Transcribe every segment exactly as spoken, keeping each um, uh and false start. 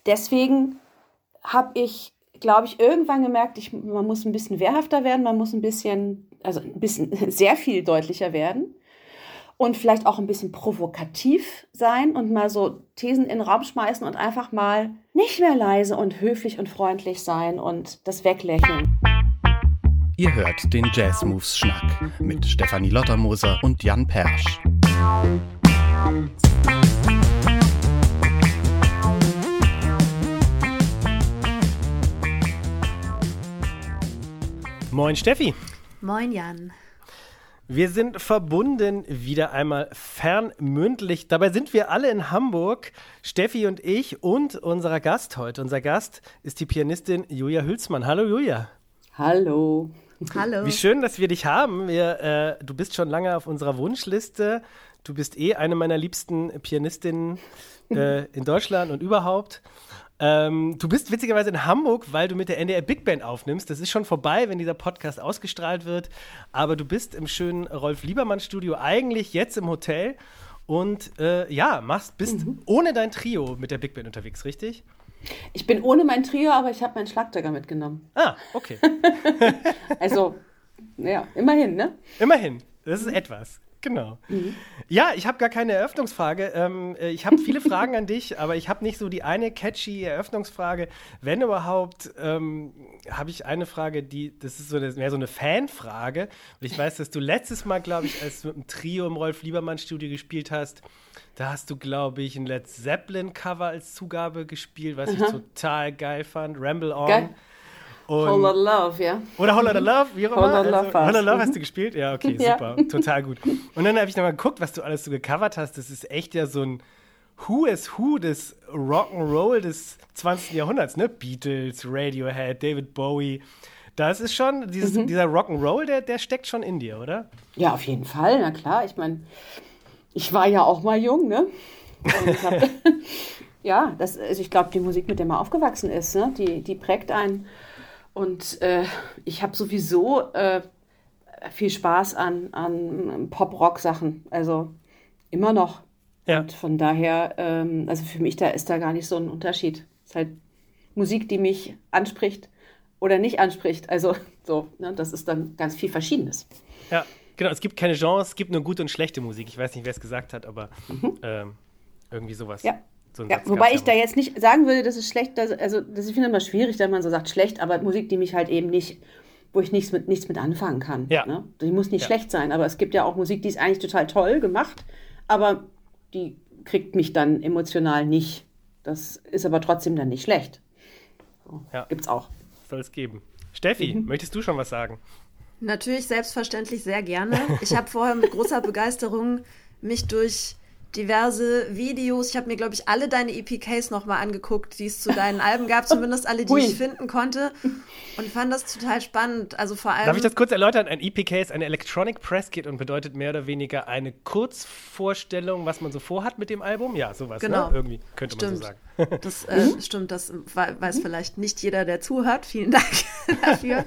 deswegen habe ich, glaube ich, irgendwann gemerkt, ich, man muss ein bisschen wehrhafter werden, man muss ein bisschen, also ein bisschen sehr viel deutlicher werden und vielleicht auch ein bisschen provokativ sein und mal so Thesen in den Raum schmeißen und einfach mal nicht mehr leise und höflich und freundlich sein und das weglächeln. Ihr hört den Jazz Moves Schnack mit Stefanie Lottermoser und Jan Persch. Moin Steffi. Moin Jan. Wir sind verbunden, wieder einmal fernmündlich. Dabei sind wir alle in Hamburg, Steffi und ich und unser Gast heute. Unser Gast ist die Pianistin Julia Hülsmann. Hallo Julia. Hallo. Hallo. Wie schön, dass wir dich haben. Wir, äh, du bist schon lange auf unserer Wunschliste. Du bist eh eine meiner liebsten Pianistinnen äh, in Deutschland und überhaupt. Ähm, du bist witzigerweise in Hamburg, weil du mit der N D R Big Band aufnimmst. Das ist schon vorbei, wenn dieser Podcast ausgestrahlt wird. Aber du bist im schönen Rolf-Liebermann-Studio, eigentlich jetzt im Hotel. Und äh, ja, machst, bist mhm. ohne dein Trio mit der Big Band unterwegs, richtig? Ich bin ohne mein Trio, aber ich habe meinen Schlagzeuger mitgenommen. Ah, okay. Also, ja, immerhin, ne? Immerhin, das ist etwas. Genau. Mhm. Ja, ich habe gar keine Eröffnungsfrage. Ähm, ich habe viele Fragen an dich, aber ich habe nicht so die eine catchy Eröffnungsfrage. Wenn überhaupt, ähm, habe ich eine Frage, die, das ist so eine, mehr so eine Fanfrage. Und ich weiß, dass du letztes Mal, glaube ich, als du mit dem Trio im Rolf-Liebermann-Studio gespielt hast, da hast du, glaube ich, ein Led Zeppelin-Cover als Zugabe gespielt, was Aha. ich total geil fand. Ramble On. Geil. Und Whole Lotta Love, ja. Oder Whole Lotta Love, wie auch immer. Whole Lotta Love, also, Whole Lotta Love hast du gespielt? Ja, okay, ja. Super, total gut. Und dann habe ich nochmal geguckt, was du alles so gecovert hast. Das ist echt ja so ein Who is Who des Rock'n'Roll des zwanzigsten Jahrhunderts, ne? Beatles, Radiohead, David Bowie. Das ist schon, dieses, mhm. dieser Rock'n'Roll, der, der steckt schon in dir, oder? Ja, auf jeden Fall, na klar. Ich meine, ich war ja auch mal jung, ne? Und ich hab, ja, das, also ich glaube, die Musik, mit der man aufgewachsen ist, ne? die, die prägt einen. Und äh, ich habe sowieso äh, viel Spaß an, an Pop-Rock-Sachen, also immer noch. Ja. Und von daher, ähm, also für mich, da ist da gar nicht so ein Unterschied. Es ist halt Musik, die mich anspricht oder nicht anspricht. Also so, ne, das ist dann ganz viel Verschiedenes. Ja, genau, es gibt keine Genres, es gibt nur gute und schlechte Musik. Ich weiß nicht, wer es gesagt hat, aber mhm. ähm, irgendwie sowas. Ja. So ja, wobei ich da jetzt nicht sagen würde, dass es schlecht, dass, also das ich finde immer schwierig, wenn man so sagt schlecht, aber Musik, die mich halt eben nicht, wo ich nichts mit, nichts mit anfangen kann. Ja. Ne? Die muss nicht ja. schlecht sein, aber es gibt ja auch Musik, die ist eigentlich total toll gemacht, aber die kriegt mich dann emotional nicht. Das ist aber trotzdem dann nicht schlecht. So, ja. Gibt's auch. Soll es geben. Steffi, mhm. möchtest du schon was sagen? Natürlich, selbstverständlich sehr gerne. Ich habe vorher mit großer Begeisterung mich durch diverse Videos. Ich habe mir, glaube ich, alle deine E P Ks nochmal angeguckt, die es zu deinen Alben gab, zumindest alle, die Ui. ich finden konnte, und fand das total spannend. Also vor allem. Darf ich das kurz erläutern? Ein E P K ist eine Electronic Press Kit und bedeutet mehr oder weniger eine Kurzvorstellung, was man so vorhat mit dem Album. Ja, sowas, genau. ne? Irgendwie könnte stimmt. man so sagen. Das äh, mhm. stimmt, das weiß vielleicht nicht jeder, der zuhört. Vielen Dank dafür.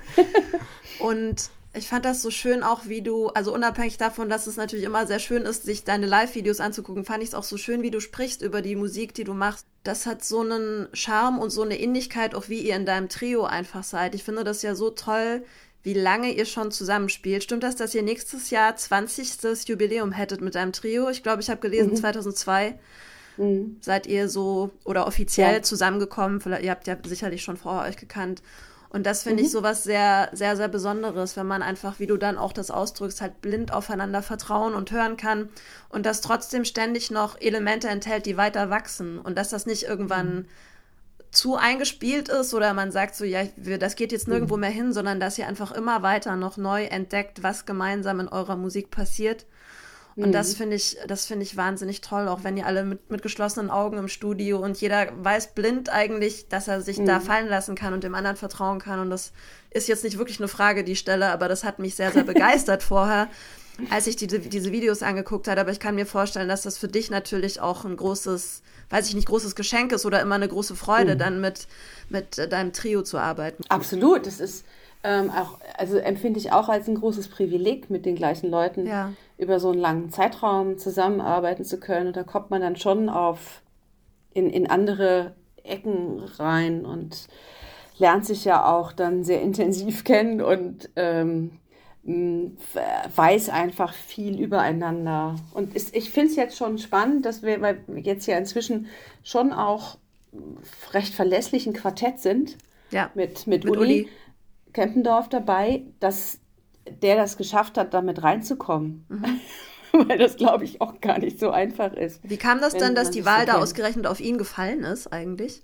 Und ich fand das so schön auch, wie du, also unabhängig davon, dass es natürlich immer sehr schön ist, sich deine Live-Videos anzugucken, fand ich es auch so schön, wie du sprichst über die Musik, die du machst. Das hat so einen Charme und so eine Ähnlichkeit, auch wie ihr in deinem Trio einfach seid. Ich finde das ja so toll, wie lange ihr schon zusammenspielt. Stimmt das, dass ihr nächstes Jahr zwanzigstes Jubiläum hättet mit deinem Trio? Ich glaube, ich habe gelesen, mhm. zweitausendzwei mhm. seid ihr so, oder offiziell ja. zusammengekommen. Vielleicht, ihr habt ja sicherlich schon vorher euch gekannt. Und das finde mhm. ich sowas sehr, sehr, sehr Besonderes, wenn man einfach, wie du dann auch das ausdrückst, halt blind aufeinander vertrauen und hören kann und das trotzdem ständig noch Elemente enthält, die weiter wachsen und dass das nicht irgendwann mhm. zu eingespielt ist oder man sagt so, ja, das geht jetzt nirgendwo mhm. mehr hin, sondern dass ihr einfach immer weiter noch neu entdeckt, was gemeinsam in eurer Musik passiert. Und mhm. das finde ich, das finde ich wahnsinnig toll, auch wenn ihr alle mit, mit geschlossenen Augen im Studio und jeder weiß blind eigentlich, dass er sich mhm. da fallen lassen kann und dem anderen vertrauen kann. Und das ist jetzt nicht wirklich eine Frage, die ich stelle, aber das hat mich sehr, sehr begeistert vorher, als ich die, diese Videos angeguckt habe. Aber ich kann mir vorstellen, dass das für dich natürlich auch ein großes, weiß ich nicht, großes Geschenk ist oder immer eine große Freude, mhm. dann mit, mit deinem Trio zu arbeiten. Absolut, das ist ähm, auch, also empfinde ich auch als ein großes Privileg, mit den gleichen Leuten ja. über so einen langen Zeitraum zusammenarbeiten zu können. Und da kommt man dann schon auf in, in andere Ecken rein und lernt sich ja auch dann sehr intensiv kennen und ähm, weiß einfach viel übereinander. Und ist, ich finde es jetzt schon spannend, dass wir, weil wir jetzt ja inzwischen schon auch recht verlässlich ein Quartett sind, ja, mit, mit, mit Uli, Uli Kempendorf dabei, dass der das geschafft hat, damit reinzukommen. Mhm. Weil das, glaube ich, auch gar nicht so einfach ist. Wie kam das dann, dass die Wahl so da ausgerechnet auf ihn gefallen ist eigentlich?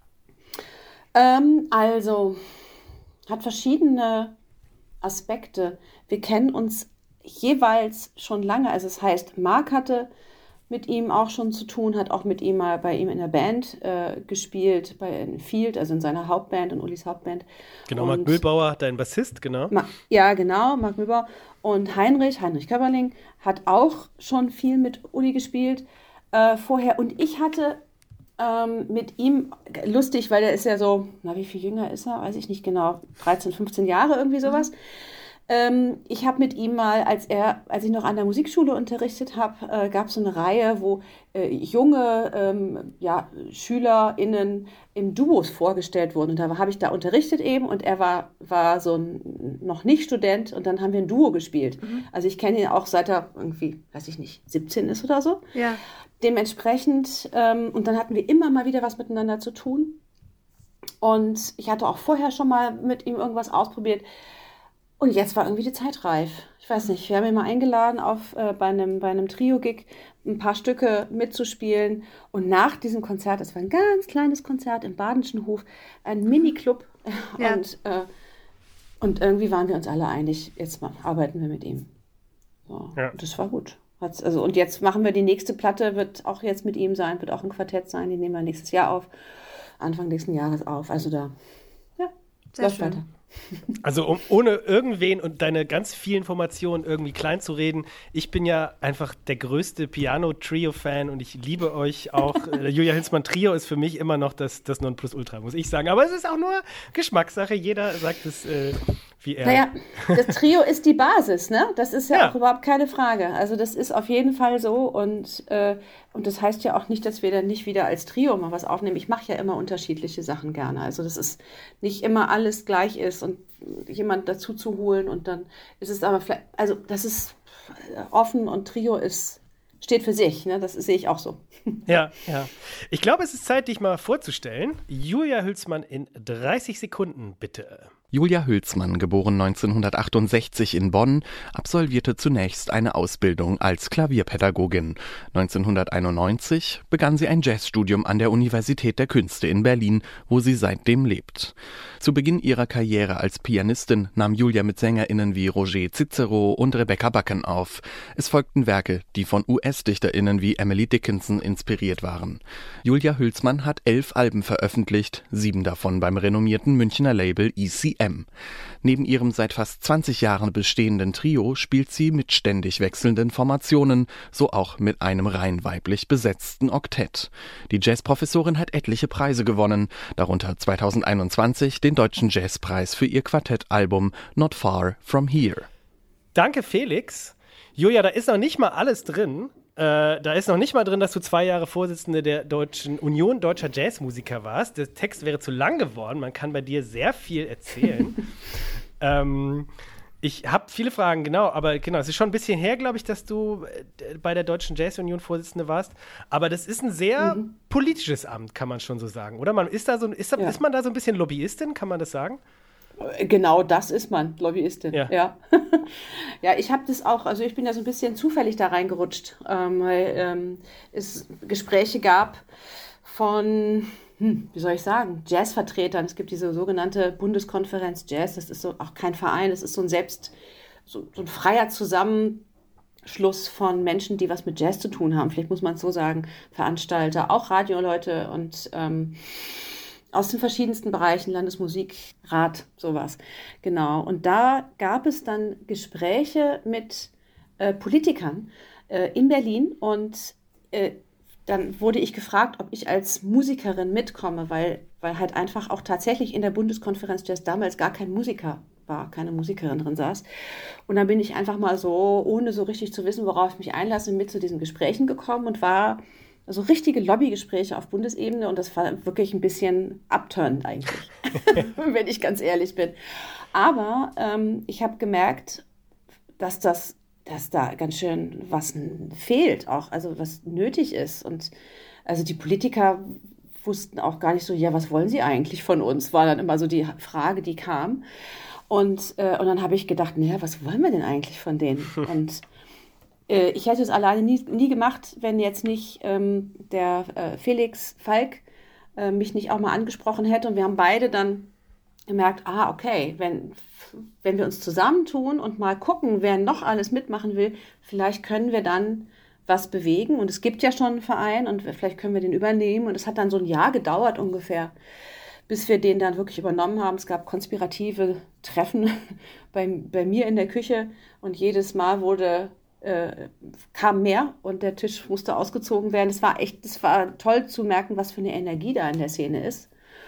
Ähm, also, hat verschiedene Aspekte. Wir kennen uns jeweils schon lange. Also das heißt, Marc hatte mit ihm auch schon zu tun, hat auch mit ihm mal bei ihm in der Band äh, gespielt, bei in Field, also in seiner Hauptband, in Ulis Hauptband. Genau, und Marc Mühlbauer, dein Bassist, genau. Ma- ja, genau, Marc Mühlbauer. Und Heinrich, Heinrich Köberling, hat auch schon viel mit Uli gespielt äh, vorher. Und ich hatte ähm, mit ihm, lustig, weil der ist ja so, na, wie viel jünger ist er? Weiß ich nicht genau, dreizehn, fünfzehn Jahre, irgendwie sowas. Mhm. Ähm, ich habe mit ihm mal, als er, als ich noch an der Musikschule unterrichtet habe, äh, gab es so eine Reihe, wo äh, junge ähm, ja, SchülerInnen in Duos vorgestellt wurden. Und da habe ich da unterrichtet eben und er war, war so ein noch nicht Student und dann haben wir ein Duo gespielt. Mhm. Also ich kenne ihn auch seit er irgendwie, weiß ich nicht, siebzehn ist oder so. Ja. Dementsprechend, ähm, und dann hatten wir immer mal wieder was miteinander zu tun. Und ich hatte auch vorher schon mal mit ihm irgendwas ausprobiert. Und jetzt war irgendwie die Zeit reif. Ich weiß nicht, wir haben ihn mal eingeladen, auf, äh, bei einem, bei einem Trio-Gig ein paar Stücke mitzuspielen. Und nach diesem Konzert, das war ein ganz kleines Konzert im Badenschen Hof, ein Mini-Club. Ja. Und, äh, und irgendwie waren wir uns alle einig, jetzt mal arbeiten wir mit ihm. So. Ja. Und das war gut. Hat's, also, und jetzt machen wir die nächste Platte, wird auch jetzt mit ihm sein, wird auch ein Quartett sein. Die nehmen wir nächstes Jahr auf, Anfang nächsten Jahres auf. Also da, ja, sehr schön. Weiter. Also um, ohne irgendwen und deine ganz vielen Informationen irgendwie klein zu reden, ich bin ja einfach der größte Piano-Trio-Fan und ich liebe euch auch. Julia Hülsmann Trio ist für mich immer noch das, das Nonplusultra, muss ich sagen. Aber es ist auch nur Geschmackssache. Jeder sagt es, äh, wie er. Naja, das Trio ist die Basis, ne? Das ist ja, ja auch überhaupt keine Frage. Also das ist auf jeden Fall so und, äh, und das heißt ja auch nicht, dass wir dann nicht wieder als Trio mal was aufnehmen. Ich mache ja immer unterschiedliche Sachen gerne. Also das ist nicht immer alles gleich ist und jemand dazu zu holen und dann ist es aber vielleicht, also das ist offen und Trio ist, steht für sich, ne? Das sehe ich auch so. Ja, ja. Ich glaube, es ist Zeit, dich mal vorzustellen. Julia Hülsmann in dreißig Sekunden, bitte. Julia Hülsmann, geboren neunzehnhundertachtundsechzig in Bonn, absolvierte zunächst eine Ausbildung als Klavierpädagogin. neunzehnhunderteinundneunzig begann sie ein Jazzstudium an der Universität der Künste in Berlin, wo sie seitdem lebt. Zu Beginn ihrer Karriere als Pianistin nahm Julia mit SängerInnen wie Roger Cicero und Rebecca Bucken auf. Es folgten Werke, die von U S-DichterInnen wie Emily Dickinson inspiriert waren. Julia Hülsmann hat elf Alben veröffentlicht, sieben davon beim renommierten Münchner Label E C M. Neben ihrem seit fast zwanzig Jahren bestehenden Trio spielt sie mit ständig wechselnden Formationen, so auch mit einem rein weiblich besetzten Oktett. Die Jazzprofessorin hat etliche Preise gewonnen, darunter zweitausendeinundzwanzig den Deutschen Jazzpreis für ihr Quartettalbum Not Far From Here. Danke, Felix. Julia, da ist noch nicht mal alles drin. Äh, da ist noch nicht mal drin, dass du zwei Jahre Vorsitzende der Deutschen Union Deutscher Jazzmusiker warst. Der Text wäre zu lang geworden. Man kann bei dir sehr viel erzählen. ähm, ich habe viele Fragen, genau. Aber genau, es ist schon ein bisschen her, glaube ich, dass du bei der Deutschen Jazzunion Vorsitzende warst. Aber das ist ein sehr mhm. politisches Amt, kann man schon so sagen, oder? Man ist da so, ist, da, ja. ist man da so ein bisschen Lobbyistin, kann man das sagen? Genau, das ist man, Lobbyistin. Ja, ja. ja ich habe das auch, also ich bin ja so ein bisschen zufällig da reingerutscht, ähm, weil ähm, es Gespräche gab von, hm, wie soll ich sagen, Jazzvertretern. Es gibt diese sogenannte Bundeskonferenz Jazz, das ist so auch kein Verein, das ist so ein selbst, so, so ein freier Zusammenschluss von Menschen, die was mit Jazz zu tun haben. Vielleicht muss man es so sagen, Veranstalter, auch Radioleute und ähm, aus den verschiedensten Bereichen, Landesmusikrat, sowas. Genau. Und da gab es dann Gespräche mit äh, Politikern äh, in Berlin und äh, dann wurde ich gefragt, ob ich als Musikerin mitkomme, weil, weil halt einfach auch tatsächlich in der Bundeskonferenz Jazz damals gar kein Musiker war, keine Musikerin drin saß. Und dann bin ich einfach mal so, ohne so richtig zu wissen, worauf ich mich einlasse, mit zu diesen Gesprächen gekommen und war Also richtige Lobbygespräche auf Bundesebene und das war wirklich ein bisschen upturned eigentlich, wenn ich ganz ehrlich bin. Aber ähm, ich habe gemerkt, dass das, dass da ganz schön was fehlt auch, also was nötig ist. Und also die Politiker wussten auch gar nicht so, ja, was wollen sie eigentlich von uns, war dann immer so die Frage, die kam. Und, äh, und dann habe ich gedacht, naja, was wollen wir denn eigentlich von denen? Und äh, ich hätte es alleine nie, nie gemacht, wenn jetzt nicht ähm, der äh, Felix Falk äh, mich nicht auch mal angesprochen hätte. Und wir haben beide dann gemerkt, ah, okay, wenn, wenn wir uns zusammentun und mal gucken, wer noch alles mitmachen will, vielleicht können wir dann was bewegen. Und es gibt ja schon einen Verein und vielleicht können wir den übernehmen. Und es hat dann so ein Jahr gedauert ungefähr, bis wir den dann wirklich übernommen haben. Es gab konspirative Treffen bei, bei mir in der Küche und jedes Mal wurde, äh, kam mehr und der Tisch musste ausgezogen werden. Es war echt, es war toll zu merken, was für eine Energie da in der Szene ist.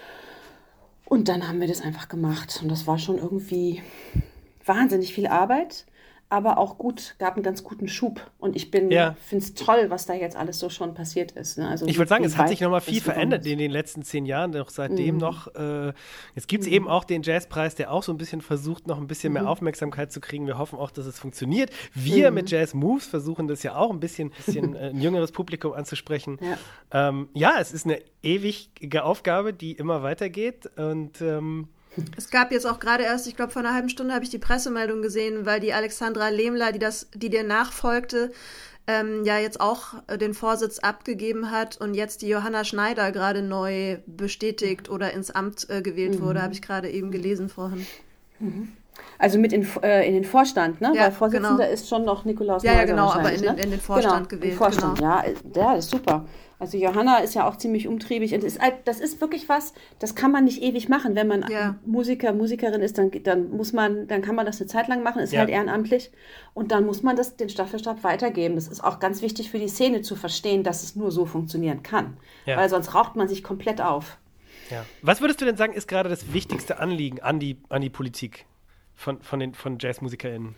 Und dann haben wir das einfach gemacht und das war schon irgendwie wahnsinnig viel Arbeit, aber auch gut, gab einen ganz guten Schub. Und ich bin, ja. finde es toll, was da jetzt alles so schon passiert ist. Ne? Also ich würde sagen, es hat sich nochmal viel gekommen verändert ist. in den letzten zehn Jahren, auch seitdem Mhm. noch. Äh, jetzt gibt es Mhm. eben auch den Jazzpreis, der auch so ein bisschen versucht, noch ein bisschen mehr Mhm. Aufmerksamkeit zu kriegen. Wir hoffen auch, dass es funktioniert. Wir Mhm. mit Jazz Moves versuchen das ja auch ein bisschen, bisschen äh, ein jüngeres Publikum anzusprechen. Ja. Ähm, ja, es ist eine ewige Aufgabe, die immer weitergeht und ähm, Es gab jetzt auch gerade erst, ich glaube, vor einer halben Stunde habe ich die Pressemeldung gesehen, weil die Alexandra Lehmler, die das, die dir nachfolgte, ähm, ja jetzt auch äh, den Vorsitz abgegeben hat und jetzt die Johanna Schneider gerade neu bestätigt oder ins Amt äh, gewählt Mhm. wurde, habe ich gerade eben gelesen vorhin. Also mit in, äh, in den Vorstand, ne? Ja, Weil Vorsitzender genau. ist schon noch Nikolaus Ja, ja, Neuser genau, aber wahrscheinlich, in den- ne? in den Vorstand genau, gewählt, Im Vorstand, genau. ja, ja, ist super. Also Johanna ist ja auch ziemlich umtriebig und ist, halt- das ist wirklich was, das kann man nicht ewig machen. Wenn man Ja. Musiker, Musikerin ist, dann, dann muss man, dann kann man das eine Zeit lang machen, ist Ja. halt ehrenamtlich und dann muss man das den Staffelstab weitergeben. Das ist auch ganz wichtig für die Szene zu verstehen, dass es nur so funktionieren kann, Ja. weil sonst raucht man sich komplett auf. ja. Was würdest du denn sagen, ist gerade das wichtigste Anliegen an die, an die Politik von, von den von JazzmusikerInnen?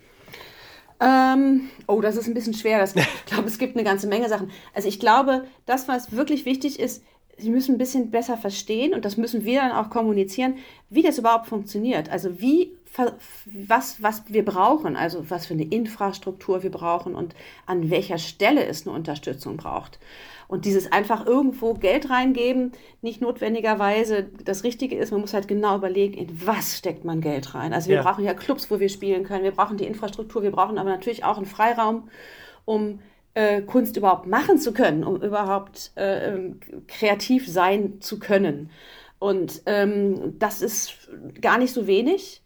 Ähm, oh, das ist ein bisschen schwer. Das, ich glaube, es gibt eine ganze Menge Sachen. Also ich glaube, das, was wirklich wichtig ist, sie müssen ein bisschen besser verstehen und das müssen wir dann auch kommunizieren, wie das überhaupt funktioniert. Also wie, ver- was, was wir brauchen, also was für eine Infrastruktur wir brauchen und an welcher Stelle es eine Unterstützung braucht. Und dieses einfach irgendwo Geld reingeben, nicht notwendigerweise das Richtige ist. Man muss halt genau überlegen, in was steckt man Geld rein. Also wir Ja. brauchen ja Clubs, wo wir spielen können. Wir brauchen die Infrastruktur. Wir brauchen aber natürlich auch einen Freiraum, um äh, Kunst überhaupt machen zu können, um überhaupt äh, ähm, kreativ sein zu können. Und ähm, das ist gar nicht so wenig.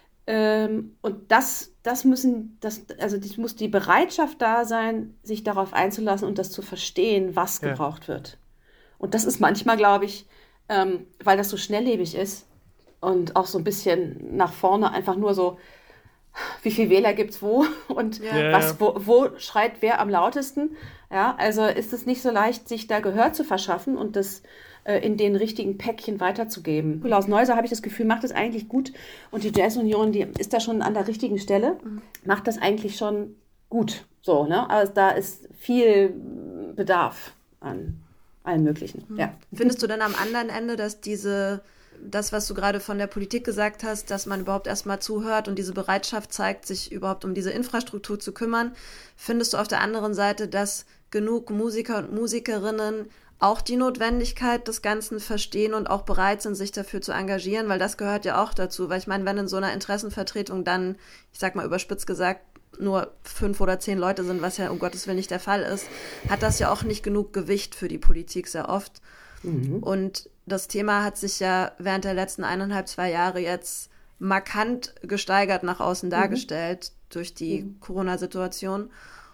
Ähm, und das, das müssen, das, also das muss die Bereitschaft da sein, sich darauf einzulassen und das zu verstehen, was Ja. gebraucht wird. Und das ist manchmal, glaube ich, ähm, weil das so schnelllebig ist und auch so ein bisschen nach vorne einfach nur so, wie viel Wähler gibt's wo und Ja. Ja, was, ja. wo, wo schreit wer am lautesten. Ja, also ist es nicht so leicht, sich da Gehör zu verschaffen und das äh, in den richtigen Päckchen weiterzugeben. Nikolaus Neuser, habe ich das Gefühl, macht das eigentlich gut und die Jazz-Union, die ist da schon an der richtigen Stelle, macht das eigentlich schon gut. So, ne? Also da ist viel Bedarf an allem Möglichen. Ja. Findest du denn am anderen Ende, dass diese, das, was du gerade von der Politik gesagt hast, dass man überhaupt erstmal zuhört und diese Bereitschaft zeigt, sich überhaupt um diese Infrastruktur zu kümmern, findest du auf der anderen Seite, dass genug Musiker und Musikerinnen auch die Notwendigkeit des Ganzen verstehen und auch bereit sind, sich dafür zu engagieren, weil das gehört ja auch dazu, weil ich meine, wenn in so einer Interessenvertretung dann, ich sag mal überspitzt gesagt, nur fünf oder zehn Leute sind, was ja um Gottes Willen nicht der Fall ist, hat das ja auch nicht genug Gewicht für die Politik sehr oft. Mhm. Und das Thema hat sich ja während der letzten eineinhalb, zwei Jahre jetzt markant gesteigert nach außen dargestellt durch die Mhm. Corona-Situation.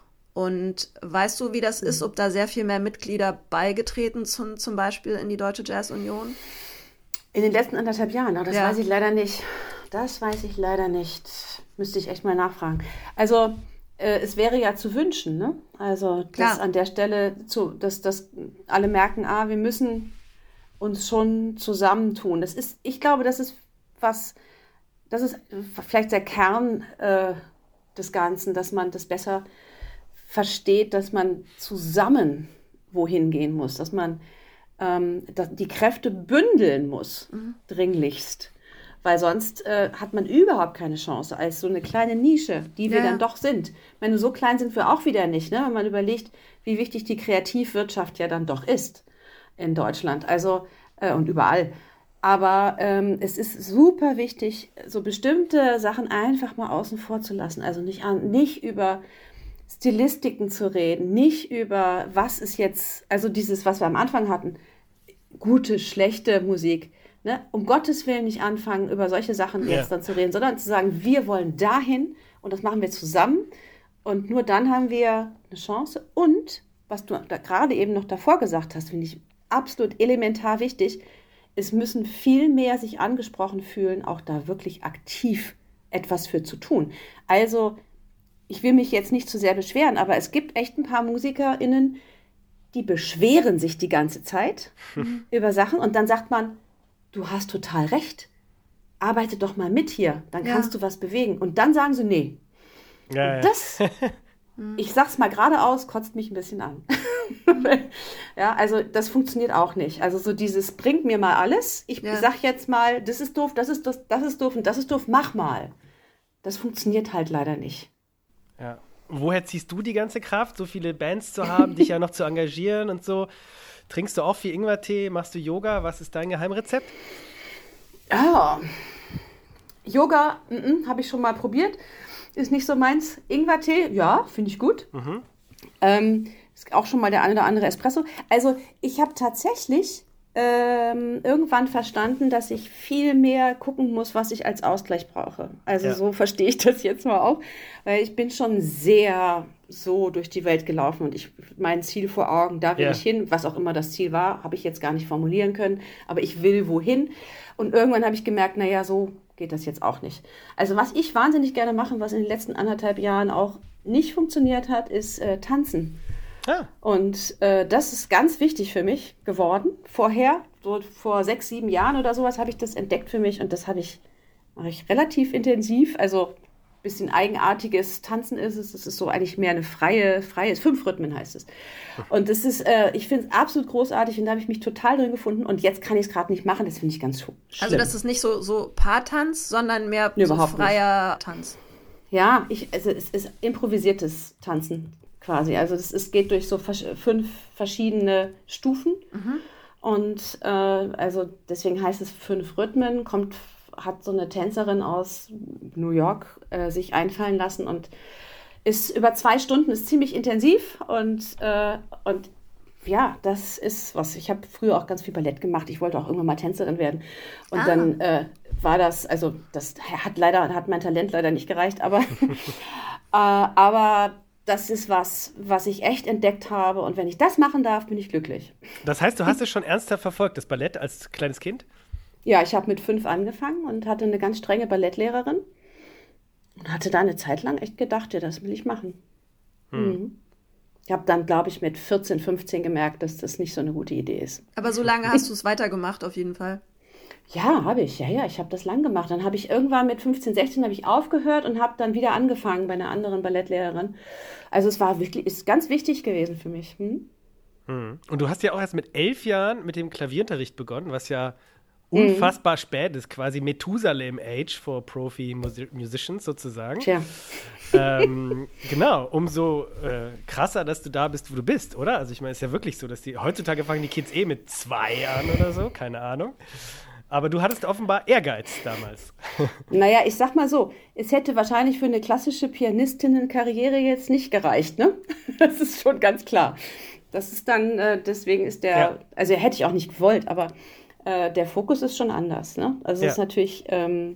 Und weißt du, wie das ist, ob da sehr viel mehr Mitglieder beigetreten sind, zum Beispiel in die Deutsche Jazz-Union? In den letzten anderthalb Jahren, oh, das Ja. weiß ich leider nicht. Das weiß ich leider nicht. Müsste ich echt mal nachfragen. Also äh, es wäre ja zu wünschen, ne? Also dass Klar. an der Stelle, zu, dass, dass alle merken, ah, wir müssen uns schon zusammentun. Das ist, ich glaube, das ist was, das ist vielleicht der Kern äh, des Ganzen, dass man das besser versteht, dass man zusammen wohin gehen muss, dass man ähm, dass die Kräfte bündeln muss, mhm. dringlichst. Weil sonst äh, hat man überhaupt keine Chance als so eine kleine Nische, die wir ja. dann doch sind. Ich meine, so klein sind wir auch wieder nicht, ne? Wenn man überlegt, wie wichtig die Kreativwirtschaft ja dann doch ist in Deutschland, also äh, und überall. Aber ähm, es ist super wichtig, so bestimmte Sachen einfach mal außen vor zu lassen. Also nicht, an, nicht über Stilistiken zu reden, nicht über was ist jetzt, also dieses, was wir am Anfang hatten, gute, schlechte Musik. Ne? Um Gottes Willen nicht anfangen, über solche Sachen jetzt ja. dann zu reden, sondern zu sagen, wir wollen dahin und das machen wir zusammen und nur dann haben wir eine Chance. Und, was du da gerade eben noch davor gesagt hast, finde ich absolut elementar wichtig, es müssen viel mehr sich angesprochen fühlen, auch da wirklich aktiv etwas für zu tun. Also, ich will mich jetzt nicht zu sehr beschweren, aber es gibt echt ein paar MusikerInnen, die beschweren sich die ganze Zeit hm. über Sachen und dann sagt man, du hast total recht, arbeite doch mal mit hier, dann ja. kannst du was bewegen. Und dann sagen sie, nee. Ja, und das, ja. ich sag's mal geradeaus, kotzt mich ein bisschen an. Ja, also das funktioniert auch nicht. Also so dieses, bringt mir mal alles, ich ja. sag jetzt mal, das ist doof, das ist, das, das ist doof und das ist doof, mach mal. Das funktioniert halt leider nicht. Ja. Woher ziehst du die ganze Kraft, so viele Bands zu haben, dich ja noch zu engagieren und so? Trinkst du auch viel Ingwertee? Machst du Yoga? Was ist dein Geheimrezept? Ah, Yoga habe ich schon mal probiert. Ist nicht so meins. Ingwertee, ja, finde ich gut. Mhm. Ähm, ist auch schon mal der eine oder andere Espresso. Also ich habe tatsächlich ähm, irgendwann verstanden, dass ich viel mehr gucken muss, was ich als Ausgleich brauche. Also ja. so verstehe ich das jetzt mal auch. Weil ich bin schon sehr so durch die Welt gelaufen und ich mein Ziel vor Augen, da will yeah. ich hin, was auch immer das Ziel war, habe ich jetzt gar nicht formulieren können, aber ich will wohin und irgendwann habe ich gemerkt, naja, so geht das jetzt auch nicht. Also was ich wahnsinnig gerne mache, was in den letzten anderthalb Jahren auch nicht funktioniert hat, ist äh, tanzen. Ah. Und äh, das ist ganz wichtig für mich geworden. Vorher, so vor sechs, sieben Jahren oder sowas, habe ich das entdeckt für mich und das habe ich, mache ich relativ intensiv, also bisschen eigenartiges Tanzen ist es. Es ist so eigentlich mehr eine freie, freie, fünf Rhythmen heißt es. Und das ist, äh, ich finde es absolut großartig und da habe ich mich total drin gefunden und jetzt kann ich es gerade nicht machen, das finde ich ganz schlimm. Also das ist nicht so, so Paartanz, sondern mehr nee, so freier nicht. Tanz. Ja, ich, also es ist improvisiertes Tanzen quasi. Also das ist, geht durch so vers- fünf verschiedene Stufen mhm. und äh, also deswegen heißt es fünf Rhythmen, kommt hat so eine Tänzerin aus New York äh, sich einfallen lassen und ist über zwei Stunden, ist ziemlich intensiv und, äh, und ja, das ist was. Ich habe früher auch ganz viel Ballett gemacht. Ich wollte auch irgendwann mal Tänzerin werden. Und ah. dann äh, war das, also das hat leider, hat mein Talent leider nicht gereicht, aber, äh, aber das ist was, was ich echt entdeckt habe und wenn ich das machen darf, bin ich glücklich. Das heißt, du hast es schon ernsthaft verfolgt, das Ballett als kleines Kind? Ja, ich habe mit fünf angefangen und hatte eine ganz strenge Ballettlehrerin und hatte da eine Zeit lang echt gedacht, ja, das will ich machen. Hm. Mhm. Ich habe dann, glaube ich, mit vierzehn, fünfzehn gemerkt, dass das nicht so eine gute Idee ist. Aber so lange hast du es weitergemacht, auf jeden Fall. Ja, habe ich. Ja, ja, ich habe das lang gemacht. Dann habe ich irgendwann mit fünfzehn, sechzehn habe ich aufgehört und habe dann wieder angefangen bei einer anderen Ballettlehrerin. Also es war wirklich, ist ganz wichtig gewesen für mich. Hm? Hm. Und du hast ja auch erst mit elf Jahren mit dem Klavierunterricht begonnen, was ja unfassbar mhm. spät ist, quasi Methusalem-Age for Profi-Musicians sozusagen. Tja. Ähm, genau, umso äh, krasser, dass du da bist, wo du bist, oder? Also ich meine, es ist ja wirklich so, dass die, heutzutage fangen die Kids eh mit zwei an oder so, keine Ahnung. Aber du hattest offenbar Ehrgeiz damals. Naja, ich sag mal so, es hätte wahrscheinlich für eine klassische Pianistinnenkarriere jetzt nicht gereicht, ne? Das ist schon ganz klar. Das ist dann, äh, deswegen ist der, ja. also hätte ich auch nicht gewollt, aber äh, der Fokus ist schon anders, ne? Also es ja. ist natürlich, ähm,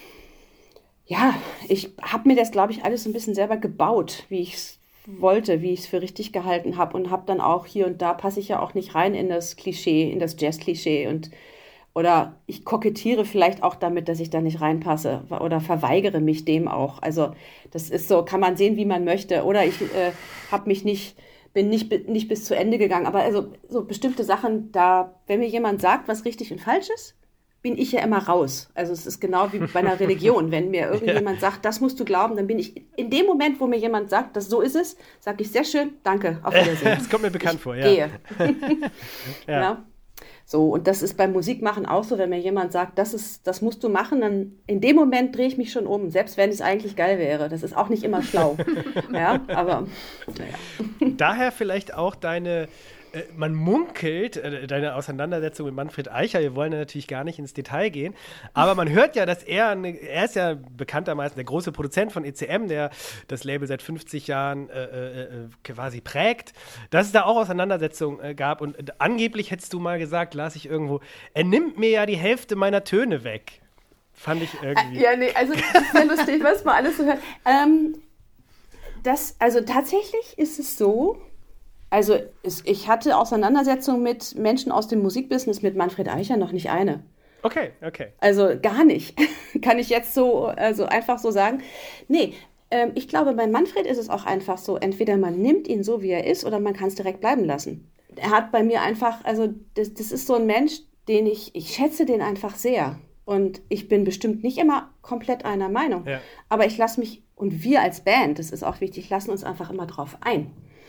ja, ich habe mir das, glaube ich, alles ein bisschen selber gebaut, wie ich es wollte, wie ich es für richtig gehalten habe und habe dann auch hier und da passe ich ja auch nicht rein in das Klischee, in das Jazz-Klischee und oder ich kokettiere vielleicht auch damit, dass ich da nicht reinpasse oder verweigere mich dem auch. Also das ist so, kann man sehen, wie man möchte. Oder ich äh, habe mich nicht, bin nicht, nicht bis zu Ende gegangen. Aber also so bestimmte Sachen, da, wenn mir jemand sagt, was richtig und falsch ist, bin ich ja immer raus. Also es ist genau wie bei einer Religion. Wenn mir irgendjemand ja. sagt, das musst du glauben, dann bin ich in dem Moment, wo mir jemand sagt, dass so ist es, sage ich sehr schön, danke, auf Wiedersehen. Das kommt mir bekannt ich vor, ja. Gehe. ja. ja. So, und das ist beim Musikmachen auch so, wenn mir jemand sagt, das ist, das musst du machen, dann in dem Moment drehe ich mich schon um, selbst wenn es eigentlich geil wäre. Das ist auch nicht immer schlau. ja, aber naja. Daher vielleicht auch deine Man munkelt, äh, deine Auseinandersetzung mit Manfred Eicher, wir wollen ja natürlich gar nicht ins Detail gehen, aber man hört ja, dass er, eine, er ist ja bekanntermaßen der große Produzent von E C M, der das Label seit fünfzig Jahren äh, äh, quasi prägt, dass es da auch Auseinandersetzungen äh, gab und äh, angeblich hättest du mal gesagt, las ich irgendwo, er nimmt mir ja die Hälfte meiner Töne weg. Fand ich irgendwie. Ja, nee, also das ist sehr lustig, was man alles so hört. Ähm, das, also tatsächlich ist es so, Also ich hatte Auseinandersetzungen mit Menschen aus dem Musikbusiness, mit Manfred Eicher noch nicht eine. Okay, okay. Also gar nicht. Kann ich jetzt so also einfach so sagen. Nee, ähm, ich glaube, bei Manfred ist es auch einfach so, entweder man nimmt ihn so, wie er ist, oder man kann es direkt bleiben lassen. Er hat bei mir einfach, also das, das ist so ein Mensch, den ich, ich schätze den einfach sehr. Und ich bin bestimmt nicht immer komplett einer Meinung. Ja. Aber ich lasse mich, und wir als Band, das ist auch wichtig, lassen uns einfach immer drauf ein.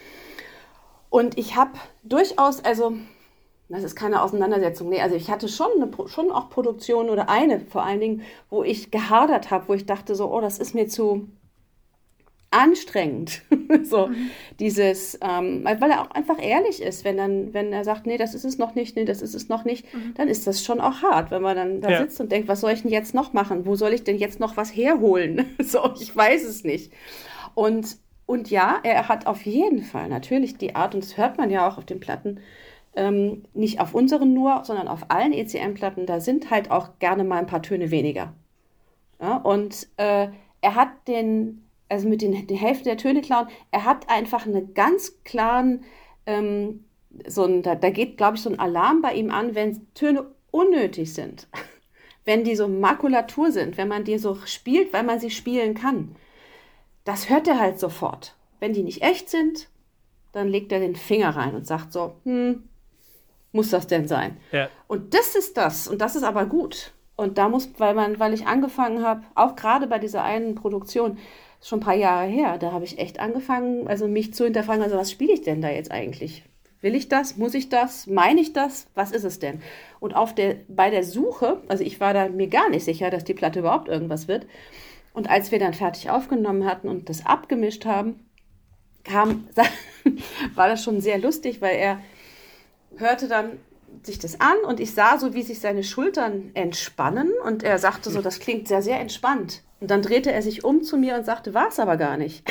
Und ich habe durchaus, also, das ist keine Auseinandersetzung, nee, also ich hatte schon, eine, schon auch Produktion oder eine vor allen Dingen, wo ich gehadert habe, wo ich dachte so, oh, das ist mir zu anstrengend. so, mhm. dieses, ähm, weil er auch einfach ehrlich ist, wenn dann, wenn er sagt, nee, das ist es noch nicht, nee, das ist es noch nicht, mhm. dann ist das schon auch hart, wenn man dann da ja. sitzt und denkt, was soll ich denn jetzt noch machen? Wo soll ich denn jetzt noch was herholen? so, ich weiß es nicht. Und Und ja, er hat auf jeden Fall natürlich die Art, und das hört man ja auch auf den Platten, ähm, nicht auf unseren nur, sondern auf allen E C M-Platten, da sind halt auch gerne mal ein paar Töne weniger. Ja, und äh, er hat den, also mit den, der Hälfte der Töne klauen, er hat einfach einen ganz klaren, ähm, so ein, da, da geht, glaube ich, so ein Alarm bei ihm an, wenn Töne unnötig sind. wenn die so Makulatur sind, wenn man die so spielt, weil man sie spielen kann. Das hört er halt sofort. Wenn die nicht echt sind, dann legt er den Finger rein und sagt so, hm, muss das denn sein? Ja. Und das ist das. Und das ist aber gut. Und da muss, weil man, weil ich angefangen habe, auch gerade bei dieser einen Produktion, schon ein paar Jahre her, da habe ich echt angefangen, also mich zu hinterfragen, also was spiele ich denn da jetzt eigentlich? Will ich das? Muss ich das? Meine ich das? Was ist es denn? Und auf der, bei der Suche, also ich war da mir gar nicht sicher, dass die Platte überhaupt irgendwas wird. Und als wir dann fertig aufgenommen hatten und das abgemischt haben, kam, war das schon sehr lustig, weil er hörte dann sich das an und ich sah so, wie sich seine Schultern entspannen und er sagte so, das klingt sehr, sehr entspannt. Und dann drehte er sich um zu mir und sagte, war es aber gar nicht.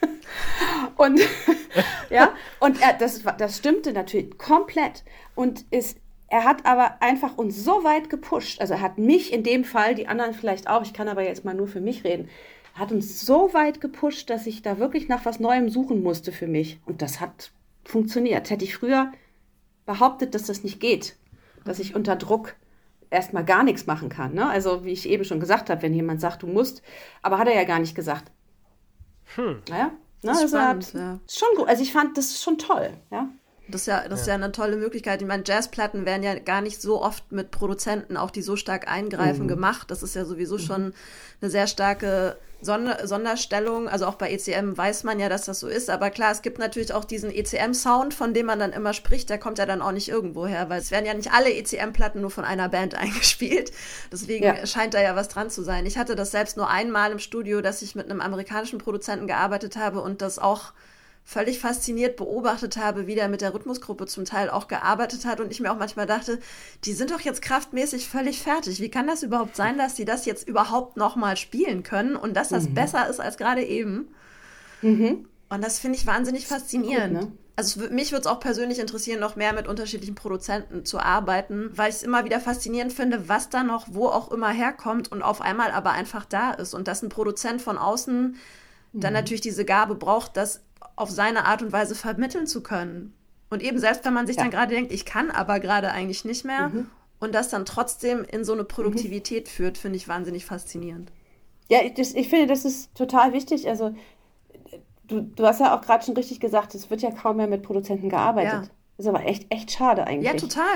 und ja, und er, das, das stimmte natürlich komplett und ist Er hat aber einfach uns so weit gepusht, also er hat mich in dem Fall, die anderen vielleicht auch, ich kann aber jetzt mal nur für mich reden, er hat uns so weit gepusht, dass ich da wirklich nach was Neuem suchen musste für mich. Und das hat funktioniert. Hätte ich früher behauptet, dass das nicht geht, dass ich unter Druck erstmal gar nichts machen kann. Ne? Also wie ich eben schon gesagt habe, wenn jemand sagt, du musst, aber hat er ja gar nicht gesagt. Hm. Naja, ne? Das ist also spannend, hat, ja. Schon gut. Also ich fand, das ist schon toll, ja. Das ist ja, das ist ja eine tolle Möglichkeit. Ich meine, Jazzplatten werden ja gar nicht so oft mit Produzenten, auch die so stark eingreifen, mhm. gemacht. Das ist ja sowieso mhm. schon eine sehr starke Sonder- Sonderstellung. Also auch bei E C M weiß man ja, dass das so ist. Aber klar, es gibt natürlich auch diesen E C M-Sound, von dem man dann immer spricht. Der kommt ja dann auch nicht irgendwo her, weil es werden ja nicht alle E C M-Platten nur von einer Band eingespielt. Deswegen ja. scheint da ja was dran zu sein. Ich hatte das selbst nur einmal im Studio, dass ich mit einem amerikanischen Produzenten gearbeitet habe und das auch völlig fasziniert beobachtet habe, wie der mit der Rhythmusgruppe zum Teil auch gearbeitet hat und ich mir auch manchmal dachte, die sind doch jetzt kraftmäßig völlig fertig. Wie kann das überhaupt sein, dass die das jetzt überhaupt nochmal spielen können und dass das mhm. besser ist als gerade eben? Mhm. Und das finde ich wahnsinnig faszinierend. Gut, ne? Also es, mich würde es auch persönlich interessieren, noch mehr mit unterschiedlichen Produzenten zu arbeiten, weil ich es immer wieder faszinierend finde, was da noch, wo auch immer herkommt und auf einmal aber einfach da ist. Und dass ein Produzent von außen mhm. dann natürlich diese Gabe braucht, das auf seine Art und Weise vermitteln zu können. Und eben selbst, wenn man sich ja. dann gerade denkt, ich kann aber gerade eigentlich nicht mehr mhm. und das dann trotzdem in so eine Produktivität mhm. führt, finde ich wahnsinnig faszinierend. Ja, ich, das, ich finde, das ist total wichtig. Also du, du hast ja auch gerade schon richtig gesagt, es wird ja kaum mehr mit Produzenten gearbeitet. Ja. Das ist aber echt, echt schade eigentlich. Ja, total.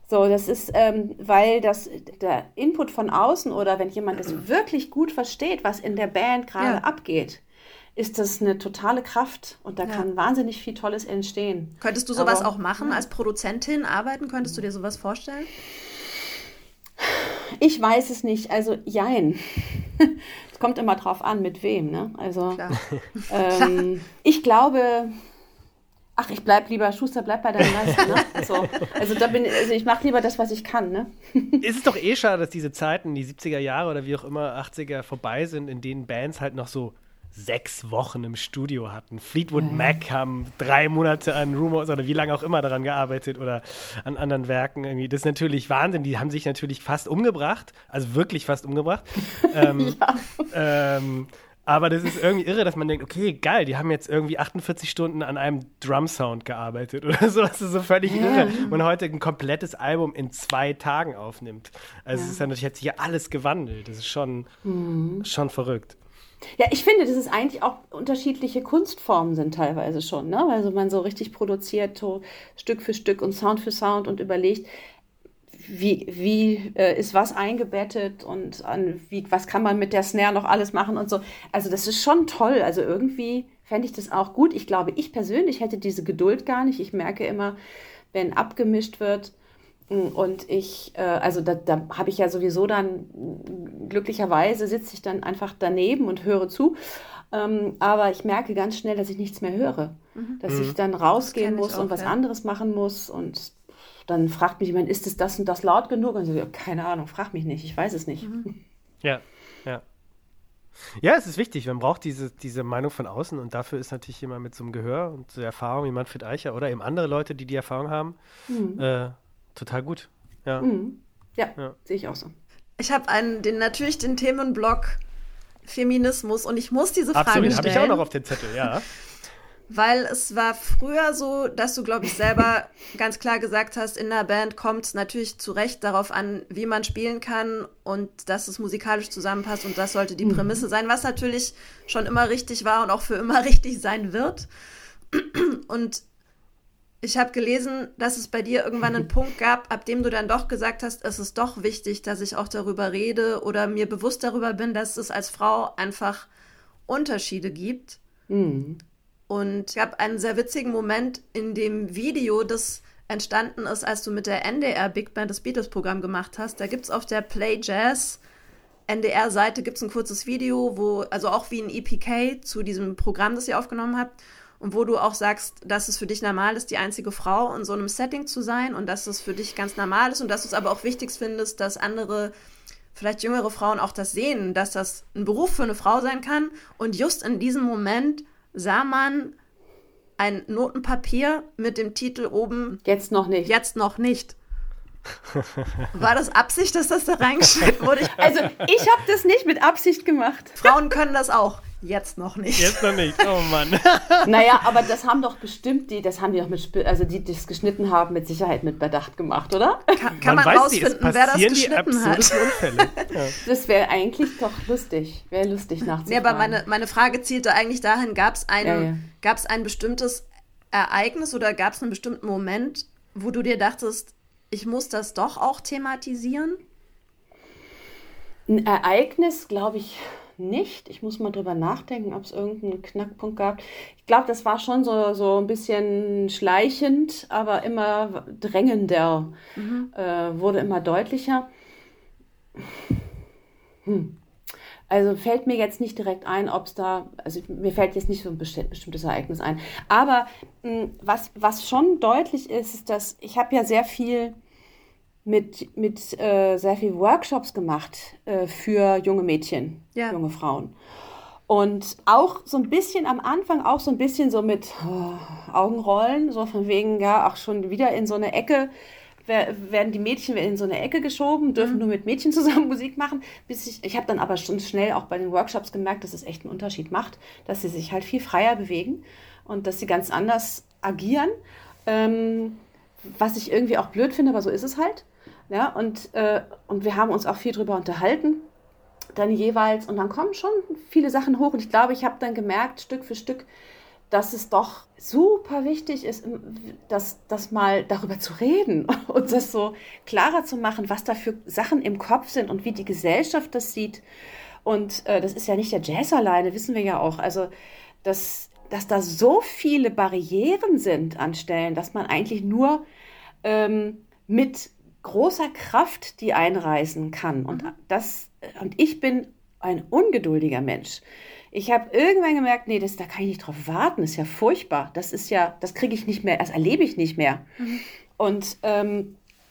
So, das ist, ähm, weil das, der Input von außen oder wenn jemand das wirklich gut versteht, was in der Band gerade Ja. abgeht, ist das eine totale Kraft und da Ja. kann wahnsinnig viel Tolles entstehen. Könntest du sowas Aber- auch machen, als Produzentin arbeiten? Könntest du dir sowas vorstellen? Ich weiß es nicht, also jein. Es kommt immer drauf an, mit wem, ne? Also Klar. ähm, ich glaube, ach, ich bleib lieber, Schuster, bleib bei deinen Leisten, ne? So, also da bin also ich mache lieber das, was ich kann, ne? Ist es doch eh schade, dass diese Zeiten, die siebziger Jahre oder wie auch immer, achtziger vorbei sind, in denen Bands halt noch so sechs Wochen im Studio hatten. Fleetwood Mac haben drei Monate an Rumors oder wie lange auch immer daran gearbeitet oder an anderen Werken irgendwie. Das ist natürlich Wahnsinn. Die haben sich natürlich fast umgebracht, also wirklich fast umgebracht. ähm, ähm, aber das ist irgendwie irre, dass man denkt, okay, geil, die haben jetzt irgendwie achtundvierzig Stunden an einem Drum-Sound gearbeitet oder so. Das ist so völlig Ja. irre. Und heute ein komplettes Album in zwei Tagen aufnimmt. Also es ist ja natürlich, hat sich ja alles gewandelt. Das ist schon, schon verrückt. Ja, ich finde, dass es eigentlich auch unterschiedliche Kunstformen sind teilweise schon, ne? Also man so richtig produziert, so Stück für Stück und Sound für Sound und überlegt, wie, wie äh, ist was eingebettet und an wie, was kann man mit der Snare noch alles machen und so. Also das ist schon toll. Also irgendwie fände ich das auch gut. Ich glaube, ich persönlich hätte diese Geduld gar nicht. Ich merke immer, wenn abgemischt wird, und ich, äh, also da, da habe ich ja sowieso dann, glücklicherweise sitze ich dann einfach daneben und höre zu. Ähm, aber ich merke ganz schnell, dass ich nichts mehr höre. Dass ich dann rausgehen kenn ich muss auch, und was ja. anderes machen muss. Und dann fragt mich jemand, ist es das und das laut genug? Und ich so, ja, keine Ahnung, frag mich nicht, ich weiß es nicht. Ja, ja. Ja, es ist wichtig. Man braucht diese, diese Meinung von außen und dafür ist natürlich jemand mit so einem Gehör und so Erfahrung wie Manfred Eicher oder eben andere Leute, die die Erfahrung haben, äh, total gut. Ja. Mhm. Ja, Ja. sehe ich auch so. Ich habe einen, den, natürlich den Themenblock Feminismus und ich muss diese Frage Absolut, habe stellen. ich auch noch auf den Zettel, ja. Weil es war früher so, dass du, glaube ich, selber ganz klar gesagt hast, in der Band kommt es natürlich zu Recht darauf an, wie man spielen kann und dass es musikalisch zusammenpasst und das sollte die Prämisse sein, was natürlich schon immer richtig war und auch für immer richtig sein wird. Und ich habe gelesen, dass es bei dir irgendwann einen Punkt gab, ab dem du dann doch gesagt hast, es ist doch wichtig, dass ich auch darüber rede oder mir bewusst darüber bin, dass es als Frau einfach Unterschiede gibt. Mhm. Und es gab einen sehr witzigen Moment in dem Video, das entstanden ist, als du mit der N D R Big Band das Beatles-Programm gemacht hast. Da gibt es auf der Play Jazz N D R-Seite gibt's ein kurzes Video, wo, also auch wie ein E P K zu diesem Programm, das ihr aufgenommen habt, und wo du auch sagst, dass es für dich normal ist, die einzige Frau in so einem Setting zu sein und dass es für dich ganz normal ist und dass du es aber auch wichtig findest, dass andere, vielleicht jüngere Frauen auch das sehen, dass das ein Beruf für eine Frau sein kann. Und just in diesem Moment sah man ein Notenpapier mit dem Titel oben, Jetzt noch nicht. jetzt noch nicht. War das Absicht, dass das da reingeschrieben wurde? Ich, Also ich habe das nicht mit Absicht gemacht. Frauen können das auch. Jetzt noch nicht. Jetzt noch nicht, oh Mann. Naja, aber das haben doch bestimmt die, das haben die doch mit, Sp- also die, die das geschnitten haben, mit Sicherheit mit Bedacht gemacht, oder? Kann, kann man, weiß rausfinden, nie, es wer das passieren die geschnitten hat. absurdesten Unfälle. Ja. Das wäre eigentlich doch lustig. Wäre lustig nachzufragen. Nee, aber meine, meine Frage zielte eigentlich dahin, gab es ein, Ja, ja. gab's ein bestimmtes Ereignis oder gab es einen bestimmten Moment, wo du dir dachtest, ich muss das doch auch thematisieren? Ein Ereignis, glaube ich, nicht. Ich muss mal drüber nachdenken, ob es irgendeinen Knackpunkt gab. Ich glaube, das war schon so, so ein bisschen schleichend, aber immer drängender. Äh, wurde immer deutlicher. Hm. Also fällt mir jetzt nicht direkt ein, ob es da, also mir fällt jetzt nicht so ein besti- bestimmtes Ereignis ein. Aber mh, was, was schon deutlich ist, ist, dass ich habe ja sehr viel mit, mit äh, sehr viel Workshops gemacht äh, für junge Mädchen, Ja. junge Frauen. Und auch so ein bisschen am Anfang, auch so ein bisschen so mit oh, Augenrollen, so von wegen, ja, auch schon wieder in so eine Ecke, wer- werden die Mädchen in so eine Ecke geschoben, dürfen nur mit Mädchen zusammen Musik machen. Bis ich ich habe dann aber schon schnell auch bei den Workshops gemerkt, dass es echt einen Unterschied macht, dass sie sich halt viel freier bewegen und dass sie ganz anders agieren. Ähm, was ich irgendwie auch blöd finde, aber so ist es halt. Ja, und, äh, und wir haben uns auch viel drüber unterhalten, dann jeweils. Und dann kommen schon viele Sachen hoch. Und ich glaube, ich habe dann gemerkt, Stück für Stück, dass es doch super wichtig ist, das, das mal darüber zu reden und das so klarer zu machen, was da für Sachen im Kopf sind und wie die Gesellschaft das sieht. Und äh, das ist ja nicht der Jazz alleine, wissen wir ja auch. Also, dass, dass da so viele Barrieren sind an Stellen, dass man eigentlich nur ähm, mit großer Kraft die einreißen kann. Und, das, und ich bin ein ungeduldiger Mensch. Ich habe irgendwann gemerkt, nee, das, da kann ich nicht drauf warten, das ist ja furchtbar. Das ist ja, das kriege ich nicht mehr, das erlebe ich nicht mehr. Mhm. Und ähm,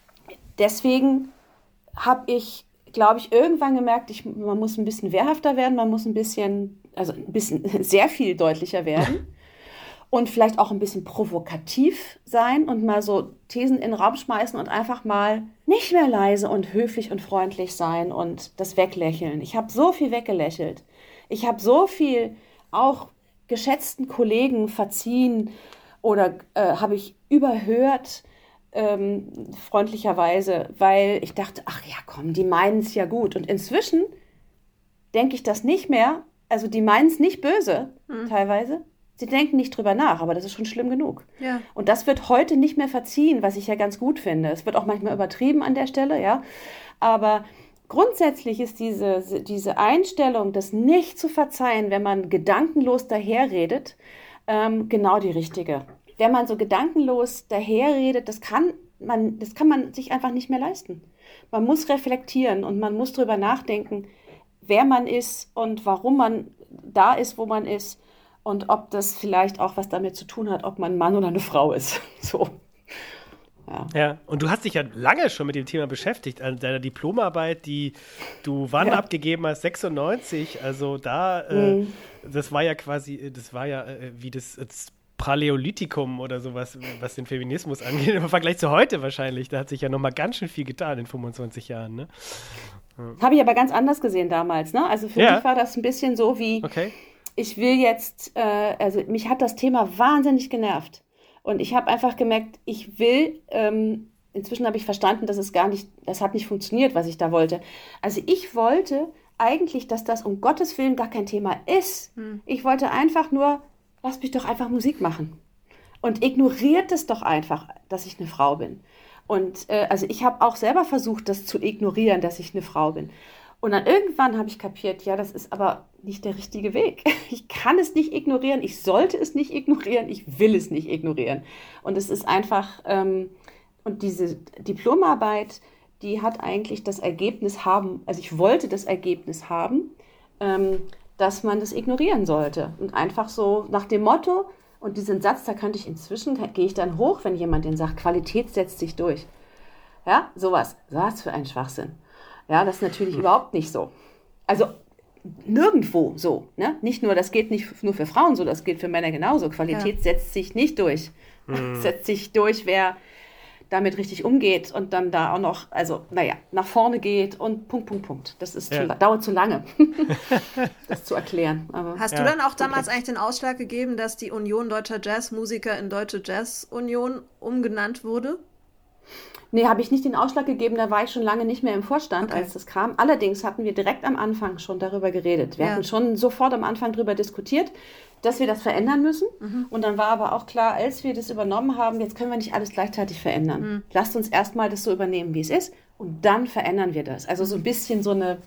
deswegen habe ich, glaube ich, irgendwann gemerkt, ich, man muss ein bisschen wehrhafter werden, man muss ein bisschen, also ein bisschen sehr viel deutlicher werden und vielleicht auch ein bisschen provokativ sein und mal so Thesen in den Raum schmeißen und einfach mal nicht mehr leise und höflich und freundlich sein und das weglächeln. Ich habe so viel weggelächelt. Ich habe so viel auch geschätzten Kollegen verziehen oder äh, habe ich überhört, ähm, freundlicherweise, weil ich dachte, ach ja, komm, die meinen es ja gut. Und inzwischen denke ich das nicht mehr. Also die meinen es nicht böse, hm. teilweise. Sie denken nicht drüber nach, aber das ist schon schlimm genug. Ja. Und das wird heute nicht mehr verziehen, was ich ja ganz gut finde. Es wird auch manchmal übertrieben an der Stelle, ja. Aber grundsätzlich ist diese, diese Einstellung, das nicht zu verzeihen, wenn man gedankenlos daherredet, ähm, genau die richtige. Wenn man so gedankenlos daherredet, das kann man, das kann man sich einfach nicht mehr leisten. Man muss reflektieren und man muss drüber nachdenken, wer man ist und warum man da ist, wo man ist und ob das vielleicht auch was damit zu tun hat, ob man ein Mann oder eine Frau ist. So. Ja. ja, und du hast dich ja lange schon mit dem Thema beschäftigt. An deiner Diplomarbeit, die du wann ja. abgegeben hast? sechsundneunzig. Also da, mhm. äh, das war ja quasi, das war ja äh, wie das, das Paläolithikum oder sowas, was den Feminismus angeht. Im Vergleich zu heute wahrscheinlich. Da hat sich ja noch mal ganz schön viel getan in fünfundzwanzig Jahren. Ne? Ja. Habe ich aber ganz anders gesehen damals. Ne? Also für ja. mich war das ein bisschen so wie, okay. ich will jetzt, äh, also mich hat das Thema wahnsinnig genervt. Und ich habe einfach gemerkt, ich will, ähm, inzwischen habe ich verstanden, dass es gar nicht, das hat nicht funktioniert, was ich da wollte. Also ich wollte eigentlich, dass das um Gottes Willen gar kein Thema ist. Hm. Ich wollte einfach nur, lass mich doch einfach Musik machen. Und ignoriert es doch einfach, dass ich eine Frau bin. Und äh, also ich habe auch selber versucht, das zu ignorieren, dass ich eine Frau bin. Und dann irgendwann habe ich kapiert, ja, das ist aber nicht der richtige Weg. Ich kann es nicht ignorieren, ich sollte es nicht ignorieren, ich will es nicht ignorieren. Und es ist einfach, ähm, und diese Diplomarbeit, die hat eigentlich das Ergebnis haben, also ich wollte das Ergebnis haben, ähm, dass man das ignorieren sollte. Und einfach so nach dem Motto, und diesen Satz, da könnte ich inzwischen, gehe ich dann hoch, wenn jemand den sagt, Qualität setzt sich durch. Ja, sowas, was für ein Schwachsinn. Ja, das ist natürlich überhaupt nicht so. Also nirgendwo so. Ne? Nicht nur, das geht nicht nur für Frauen so, das geht für Männer genauso. Qualität ja. setzt sich nicht durch. Mhm. Setzt sich durch, wer damit richtig umgeht und dann da auch noch, also naja, nach vorne geht und Punkt, Punkt, Punkt. Das ist ja. zu, dauert zu lange, das zu erklären. Aber Hast ja. du dann auch damals okay. eigentlich den Ausschlag gegeben, dass die Union Deutscher Jazzmusiker in Deutsche Jazz-Union umgenannt wurde? Nee, habe ich nicht den Ausschlag gegeben, da war ich schon lange nicht mehr im Vorstand, okay. als das kam. Allerdings hatten wir direkt am Anfang schon darüber geredet. Wir ja. hatten schon sofort am Anfang darüber diskutiert, dass wir das verändern müssen. Mhm. Und dann war aber auch klar, als wir das übernommen haben, jetzt können wir nicht alles gleichzeitig verändern. Mhm. Lasst uns erstmal das so übernehmen, wie es ist, und dann verändern wir das. Also so ein bisschen so eine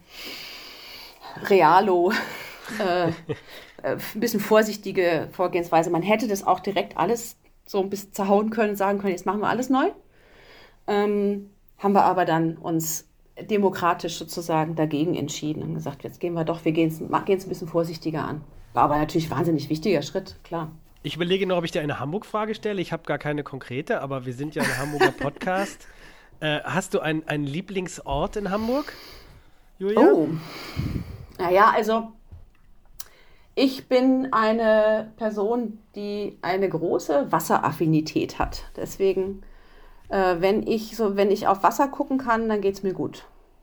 Realo, äh, äh, ein bisschen vorsichtige Vorgehensweise. Man hätte das auch direkt alles so ein bisschen zerhauen können und sagen können, jetzt machen wir alles neu. Ähm, haben wir aber dann uns demokratisch sozusagen dagegen entschieden und gesagt, jetzt gehen wir doch, wir gehen es ein bisschen vorsichtiger an. War aber natürlich ein wahnsinnig wichtiger Schritt, klar. Ich überlege noch, ob ich dir eine Hamburg-Frage stelle. Ich habe gar keine konkrete, aber wir sind ja ein Hamburger Podcast. äh, hast du einen, einen Lieblingsort in Hamburg, Julia? Oh, naja, also ich bin eine Person, die eine große Wasseraffinität hat. Deswegen Wenn ich, so, wenn ich auf Wasser gucken kann, dann geht es mir gut.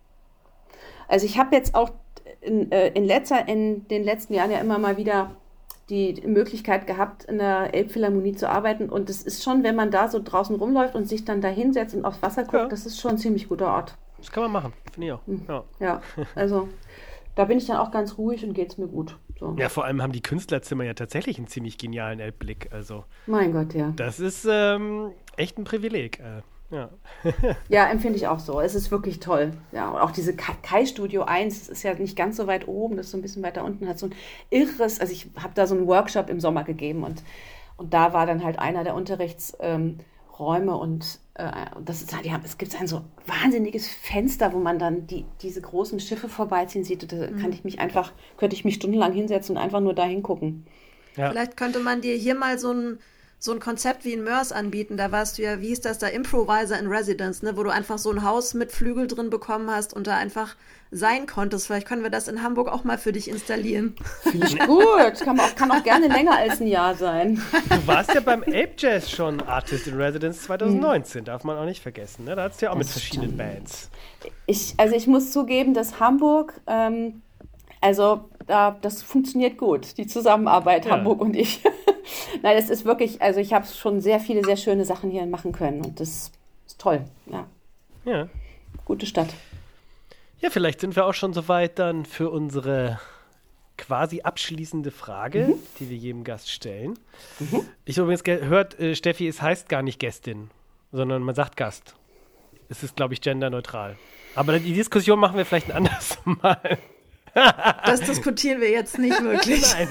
Also ich habe jetzt auch in, in, letzter, in den letzten Jahren ja immer mal wieder die Möglichkeit gehabt, in der Elbphilharmonie zu arbeiten. Und es ist schon, wenn man da so draußen rumläuft und sich dann da hinsetzt und aufs Wasser guckt, ja. das ist schon ein ziemlich guter Ort. Das kann man machen, finde ich auch. Ja, ja also da bin ich dann auch ganz ruhig und geht's mir gut. So. Ja, vor allem haben die Künstlerzimmer ja tatsächlich einen ziemlich genialen Blick. Also, mein Gott, ja. Das ist ähm, echt ein Privileg. Äh, ja. Ja, empfinde ich auch so. Es ist wirklich toll. Ja, und auch diese Kai Studio eins, das ist ja nicht ganz so weit oben, das ist so ein bisschen weiter unten, hat so ein irres, also ich habe da so einen Workshop im Sommer gegeben und, und da war dann halt einer der Unterrichtsräume ähm, und äh, das ist, die haben, es gibt ein so wahnsinniges Fenster, wo man dann die, diese großen Schiffe vorbeiziehen sieht. Und da mhm. kann ich mich einfach, könnte ich mich stundenlang hinsetzen und einfach nur da hingucken. Ja. Vielleicht könnte man dir hier mal so ein so ein Konzept wie in Mörs anbieten. Da warst du ja, wie hieß das da, Improviser in Residence, ne? Wo du einfach so ein Haus mit Flügel drin bekommen hast und da einfach sein konntest. Vielleicht können wir das in Hamburg auch mal für dich installieren. Finde ich gut. Kann auch, kann auch gerne länger als ein Jahr sein. Du warst ja beim Ape Jazz schon Artist in Residence zwanzig neunzehn, darf man auch nicht vergessen. Ne? Da hattest du ja auch das mit verschiedenen stimmt. Bands. Ich, also ich muss zugeben, dass Hamburg, ähm, also da, das funktioniert gut, die Zusammenarbeit, ja. Hamburg und ich. Nein, es ist wirklich, also ich habe schon sehr viele, sehr schöne Sachen hier machen können und das ist toll, ja. Ja. Gute Stadt. Ja, vielleicht sind wir auch schon soweit dann für unsere quasi abschließende Frage, mhm. die wir jedem Gast stellen. Mhm. Ich habe übrigens gehört, äh, Steffi, es heißt gar nicht Gästin, sondern man sagt Gast. Es ist, glaube ich, genderneutral. Aber die Diskussion machen wir vielleicht ein anderes Mal. Das diskutieren wir jetzt nicht wirklich. Nein.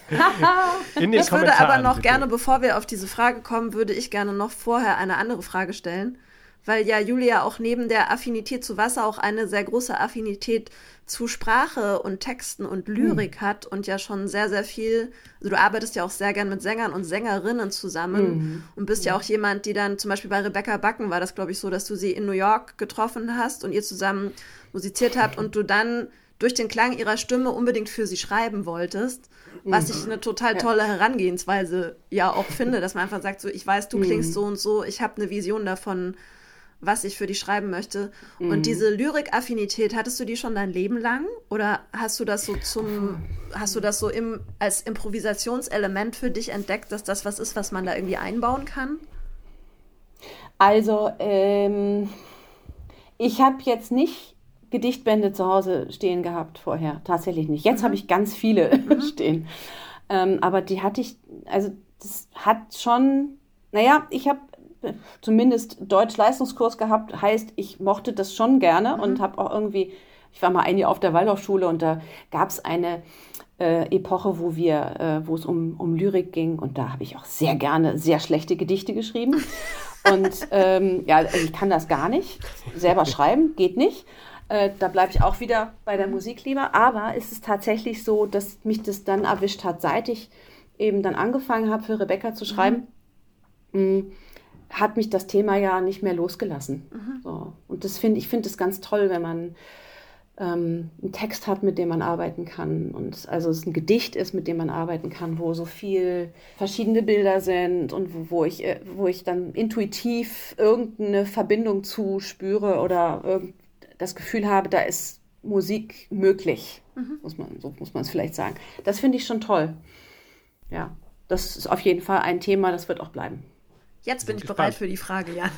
In den ich würde aber noch bitte. gerne, bevor wir auf diese Frage kommen, würde ich gerne noch vorher eine andere Frage stellen, weil ja Julia auch neben der Affinität zu Wasser auch eine sehr große Affinität zu Sprache und Texten und Lyrik mhm. hat und ja schon sehr, sehr viel, also du arbeitest ja auch sehr gern mit Sängern und Sängerinnen zusammen mhm. und bist ja auch jemand, die dann zum Beispiel bei Rebecca Backen war das, glaube ich, so, dass du sie in New York getroffen hast und ihr zusammen musiziert habt und du dann durch den Klang ihrer Stimme unbedingt für sie schreiben wolltest, was ich eine total tolle Herangehensweise ja auch finde, dass man einfach sagt, so ich weiß, du klingst so und so, ich habe eine Vision davon, was ich für dich schreiben möchte. Mhm. Und diese Lyrik-Affinität, hattest du die schon dein Leben lang? Oder hast du das so zum, hast du das so im, als Improvisationselement für dich entdeckt, dass das was ist, was man da irgendwie einbauen kann? Also, ähm, ich habe jetzt nicht Gedichtbände zu Hause stehen gehabt vorher, tatsächlich nicht. Jetzt mhm. habe ich ganz viele mhm. stehen. Ähm, aber die hatte ich, also das hat schon, naja, ich habe zumindest Deutsch-Leistungskurs gehabt, heißt, ich mochte das schon gerne mhm. und habe auch irgendwie, ich war mal ein Jahr auf der Waldorfschule und da gab es eine äh, Epoche, wo wir, äh, wo es um, um Lyrik ging und da habe ich auch sehr gerne sehr schlechte Gedichte geschrieben. Und ähm, ja, also ich kann das gar nicht. Selber schreiben geht nicht. Äh, da bleibe ich auch wieder bei der Musik lieber. Aber es ist tatsächlich so, dass mich das dann erwischt hat, seit ich eben dann angefangen habe, für Rebecca zu schreiben, mhm. mh, hat mich das Thema ja nicht mehr losgelassen. Mhm. So. Und das finde ich finde es ganz toll, wenn man ähm, einen Text hat, mit dem man arbeiten kann. Und also es ein Gedicht ist, mit dem man arbeiten kann, wo so viel verschiedene Bilder sind und wo, wo ich, wo ich dann intuitiv irgendeine Verbindung zu spüre oder irgend das Gefühl habe, da ist Musik möglich, mhm. muss man, so muss man es vielleicht sagen. Das finde ich schon toll. Ja, das ist auf jeden Fall ein Thema, das wird auch bleiben. Jetzt bin ich gespannt. Bereit für die Frage, Jan.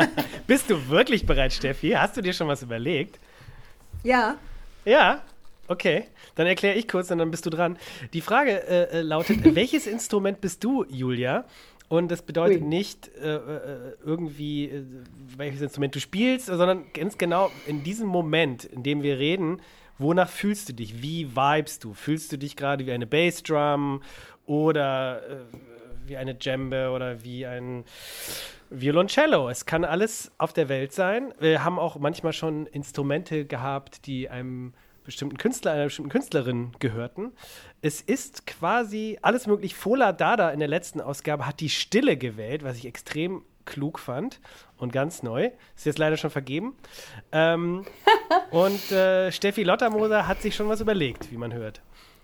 Bist du wirklich bereit, Steffi? Hast du dir schon was überlegt? Ja. Ja? Okay. Dann erkläre ich kurz und dann bist du dran. Die Frage äh, lautet, welches Instrument bist du, Julia? Und das bedeutet Ui. nicht äh, irgendwie, äh, welches Instrument du spielst, sondern ganz genau in diesem Moment, in dem wir reden, wonach fühlst du dich? Wie vibest du? Fühlst du dich gerade wie eine Bassdrum oder äh, wie eine Djembe oder wie ein Violoncello? Es kann alles auf der Welt sein. Wir haben auch manchmal schon Instrumente gehabt, die einem bestimmten Künstler, einer bestimmten Künstlerin gehörten. Es ist quasi alles möglich. Fola Dada in der letzten Ausgabe hat die Stille gewählt, was ich extrem klug fand und ganz neu. Ist jetzt leider schon vergeben. Ähm, und äh, Steffi Lottermoser hat sich schon was überlegt, wie man hört.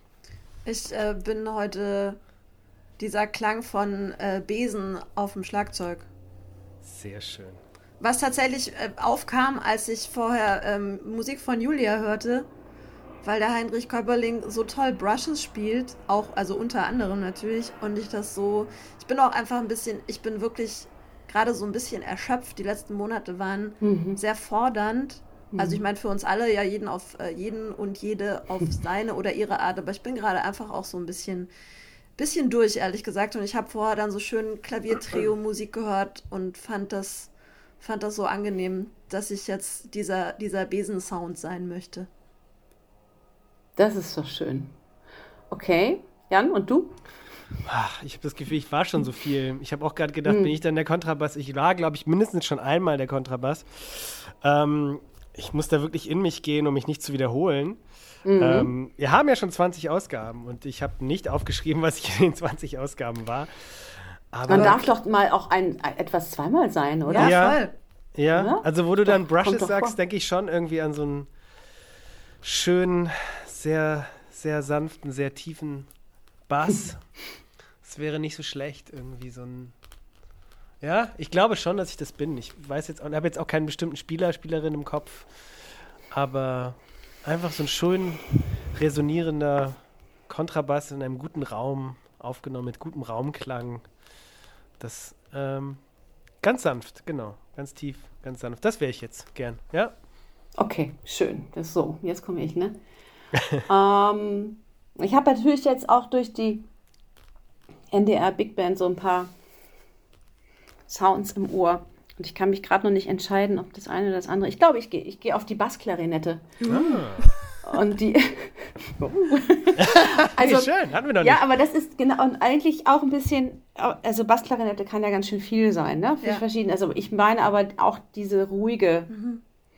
Ich äh, bin heute dieser Klang von äh, Besen auf dem Schlagzeug. Sehr schön. Was tatsächlich äh, aufkam, als ich vorher ähm, Musik von Julia hörte, weil der Heinrich Köpperling so toll Brushes spielt, auch, also unter anderem natürlich, und ich das so, ich bin auch einfach ein bisschen, ich bin wirklich gerade so ein bisschen erschöpft, die letzten Monate waren mhm. sehr fordernd Also ich meine für uns alle ja jeden auf äh, jeden und jede auf seine oder ihre Art, aber ich bin gerade einfach auch so ein bisschen, bisschen durch, ehrlich gesagt. Und ich habe vorher dann so schön Klavier-Trio-Musik gehört und fand das, fand das so angenehm, dass ich jetzt dieser, dieser Besensound sein möchte. Das ist doch schön. Okay, Jan, und du? Ach, ich habe das Gefühl, ich war schon so viel. Ich habe auch gerade gedacht, hm. bin ich dann der Kontrabass? Ich war, glaube ich, mindestens schon einmal der Kontrabass. Ähm, ich muss da wirklich in mich gehen, um mich nicht zu wiederholen. Mhm. Ähm, wir haben ja schon zwanzig Ausgaben und ich habe nicht aufgeschrieben, was ich in den zwanzig Ausgaben war. Aber man darf doch mal auch ein, ein etwas zweimal sein, oder? Ja, voll. Ja, ja, also wo du dann doch, Brushes sagst, denke ich schon irgendwie an so einen schönen, sehr, sehr sanften, sehr tiefen Bass. Das wäre nicht so schlecht, irgendwie so ein. Ja, ich glaube schon, dass ich das bin. Ich weiß jetzt, habe jetzt auch keinen bestimmten Spieler, Spielerin im Kopf, aber einfach so ein schön resonierender Kontrabass in einem guten Raum aufgenommen, mit gutem Raumklang. Das, ähm, ganz sanft, genau, ganz tief, ganz sanft. Das wäre ich jetzt gern, ja. Okay, schön. Das ist so. Jetzt komme ich, ne? ähm, ich habe natürlich jetzt auch durch die N D R Big Band so ein paar Sounds im Ohr. Und ich kann mich gerade noch nicht entscheiden, ob das eine oder das andere. Ich glaube, ich gehe ich geh auf die Bassklarinette. Ah. Und die. Also, hey, schön, hatten wir noch nicht. Ja, aber das ist genau, und eigentlich auch ein bisschen, also Bassklarinette kann ja ganz schön viel sein, ne? Für ja. verschiedene. Also ich meine aber auch diese ruhige, mhm.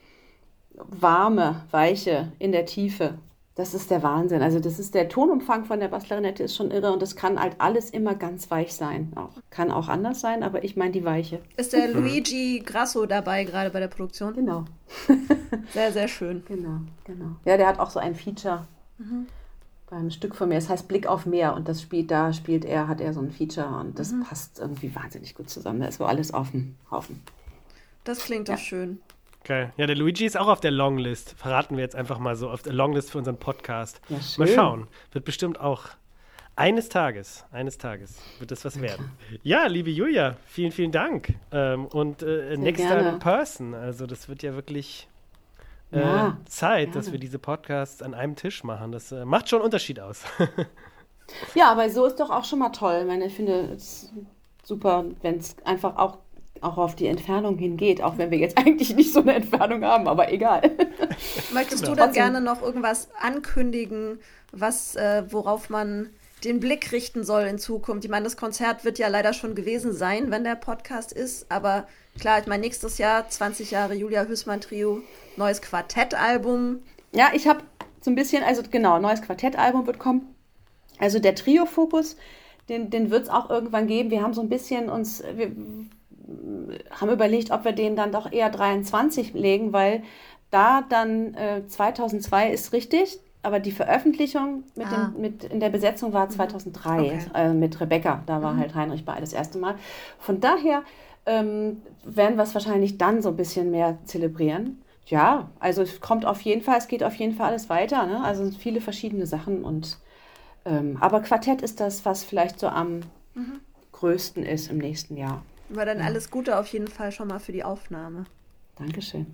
warme, weiche in der Tiefe. Das ist der Wahnsinn. Also das ist der Tonumfang von der Bassklarinette ist schon irre und das kann halt alles immer ganz weich sein. Auch. Kann auch anders sein, aber ich meine die Weiche. Ist der Luigi Grasso dabei gerade bei der Produktion? Genau. Sehr, sehr schön. Genau, genau. Ja, der hat auch so ein Feature mhm. beim Stück von mir. Das heißt Blick auf Meer und das spielt da, spielt er, hat er so ein Feature und das mhm. passt irgendwie wahnsinnig gut zusammen. Da ist so alles auf dem Haufen. Das klingt ja. doch schön. Okay. Ja, der Luigi ist auch auf der Longlist. Verraten wir jetzt einfach mal so, auf der Longlist für unseren Podcast. Ja, schön. Mal schauen. Wird bestimmt auch eines Tages, eines Tages wird das was werden. Ja, liebe Julia, vielen, vielen Dank. Ähm, und äh, next time in person. Also das wird ja wirklich äh, ja, Zeit, gerne. dass wir diese Podcasts an einem Tisch machen. Das äh, macht schon einen Unterschied aus. Ja, aber so ist doch auch schon mal toll. Ich meine, ich finde es super, wenn es einfach auch auch auf die Entfernung hingeht, auch wenn wir jetzt eigentlich nicht so eine Entfernung haben, aber egal. Möchtest genau. du dann gerne noch irgendwas ankündigen, was, äh, worauf man den Blick richten soll in Zukunft? Ich meine, das Konzert wird ja leider schon gewesen sein, wenn der Podcast ist, aber klar, ich meine, nächstes Jahr, zwanzig Jahre Julia Hüßmann Trio, neues Quartettalbum. Ja, ich habe so ein bisschen, also genau, neues Quartettalbum wird kommen. Also der Trio-Fokus, den, den wird es auch irgendwann geben. Wir haben so ein bisschen uns, wir haben überlegt, ob wir den dann doch eher dreiundzwanzig legen, weil da dann äh, zweitausendzwei ist richtig, aber die Veröffentlichung mit, ah. dem, mit in der Besetzung war zweitausenddrei okay. äh, mit Rebecca. Da war mhm. halt Heinrich bei das erste Mal. Von daher ähm, werden wir es wahrscheinlich dann so ein bisschen mehr zelebrieren. Ja, also es kommt auf jeden Fall, es geht auf jeden Fall alles weiter, ne? Also viele verschiedene Sachen und ähm, aber Quartett ist das, was vielleicht so am mhm. größten ist im nächsten Jahr. Aber dann alles Gute auf jeden Fall schon mal für die Aufnahme. Dankeschön.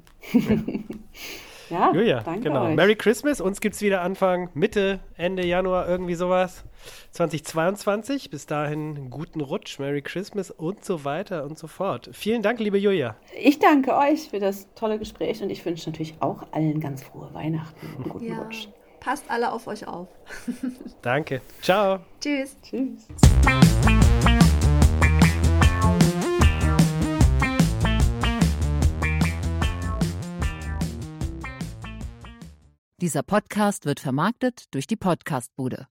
Ja, ja Julia, danke genau. euch. Merry Christmas. Uns gibt es wieder Anfang, Mitte, Ende Januar, irgendwie sowas. zweitausendzweiundzwanzig. Bis dahin einen guten Rutsch, Merry Christmas und so weiter und so fort. Vielen Dank, liebe Julia. Ich danke euch für das tolle Gespräch und ich wünsche natürlich auch allen ganz frohe Weihnachten und guten ja. Rutsch. Passt alle auf euch auf. Danke. Ciao. Tschüss. Tschüss. Dieser Podcast wird vermarktet durch die Podcastbude.